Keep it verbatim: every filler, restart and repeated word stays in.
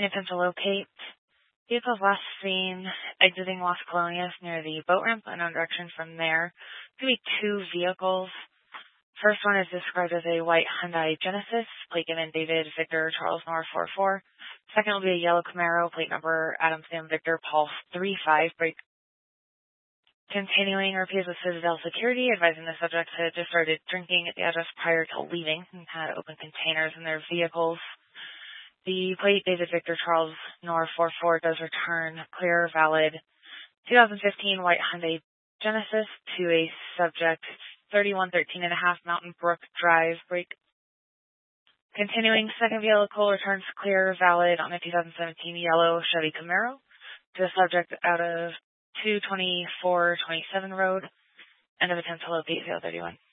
attempt to locate. Vehicles last seen exiting Las Colonias near the boat ramp, unknown direction from there. Could be two vehicles. First one is described as a white Hyundai Genesis, plate given David Victor Charles Nor four four. Second will be a yellow Camaro, plate number Adam Sam Victor Paul three five. Break. Continuing, R P is with Citadel Security, advising the subjects had just started drinking at the address prior to leaving and had open containers in their vehicles. The plate David Victor Charles Nor four four does return clear, valid twenty fifteen white Hyundai Genesis to a subject thirty-one thirteen and a half Mountain Brook Drive. Break. Continuing, second vehicle returns clear, valid on a two thousand seventeen yellow Chevy Camaro to a subject out of two twenty-four twenty-seven road. End of attempt to locate zero thirty-one.